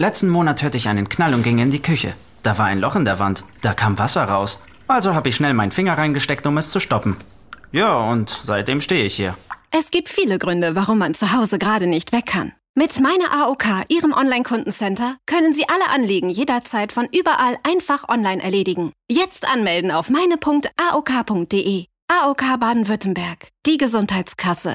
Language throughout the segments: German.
Letzten Monat hörte ich einen Knall und ging in die Küche. Da war ein Loch in der Wand. Da kam Wasser raus. Also habe ich schnell meinen Finger reingesteckt, um es zu stoppen. Ja, und seitdem stehe ich hier. Es gibt viele Gründe, warum man zu Hause gerade nicht weg kann. Mit Meine AOK, Ihrem Online-Kundencenter, können Sie alle Anliegen jederzeit von überall einfach online erledigen. Jetzt anmelden auf meine.aok.de. AOK Baden-Württemberg, die Gesundheitskasse.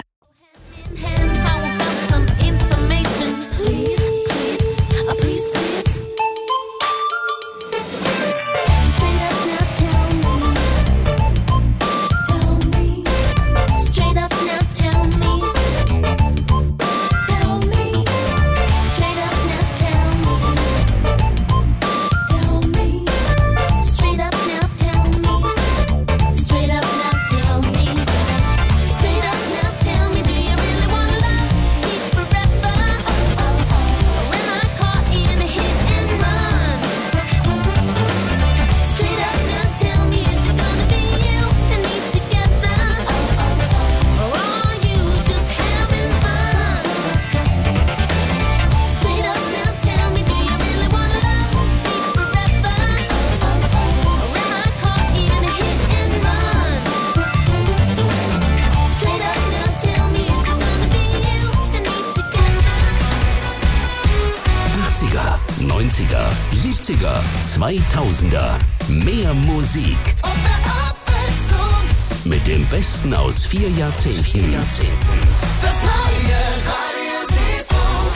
er 90er, 70er, 2000er. Mehr Musik. Mit dem Besten aus 4 Jahrzehnten. Das neue Radio Seefunk.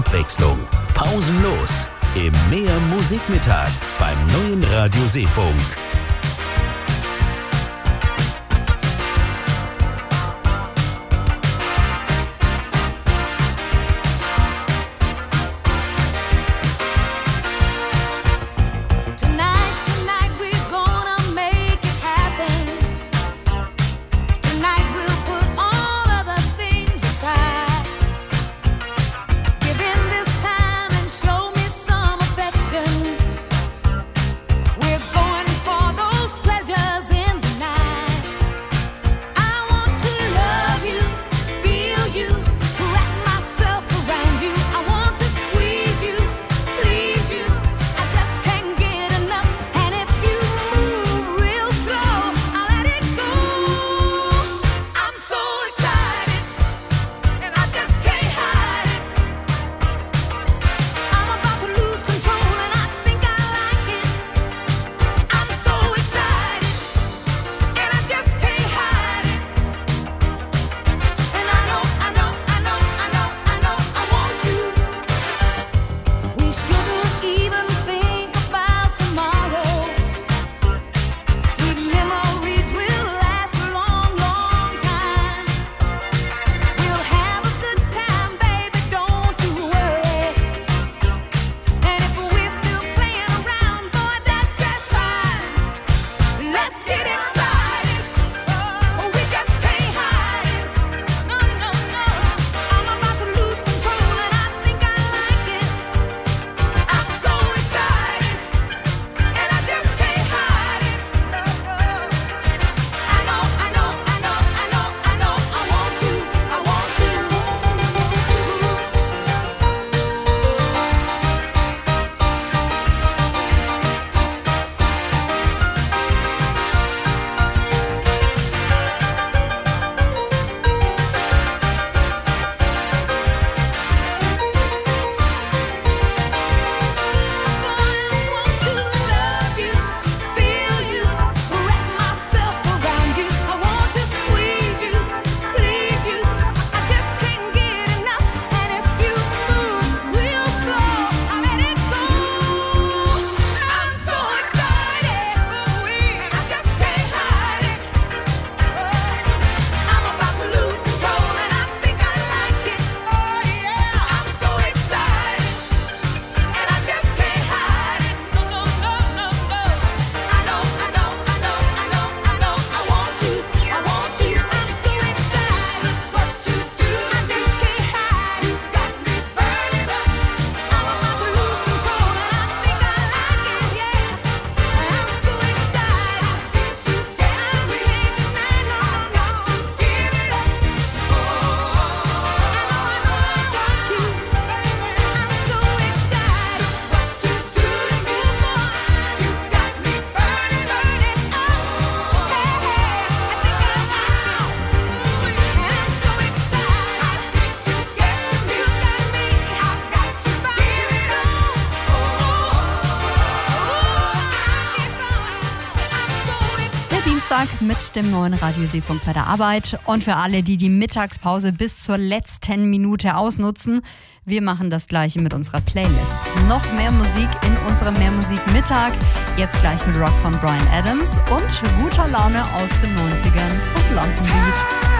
Abwechslung. Pausenlos. Im Mehr Musikmittag beim neuen Radio Seefunk. Mit dem neuen Radio Seefunk bei der Arbeit. Und für alle, die die Mittagspause bis zur letzten Minute ausnutzen, wir machen das Gleiche mit unserer Playlist. Noch mehr Musik in unserem Mehr Musik Mittag. Jetzt gleich mit Rock von Bryan Adams und guter Laune aus den 90ern und London Beat.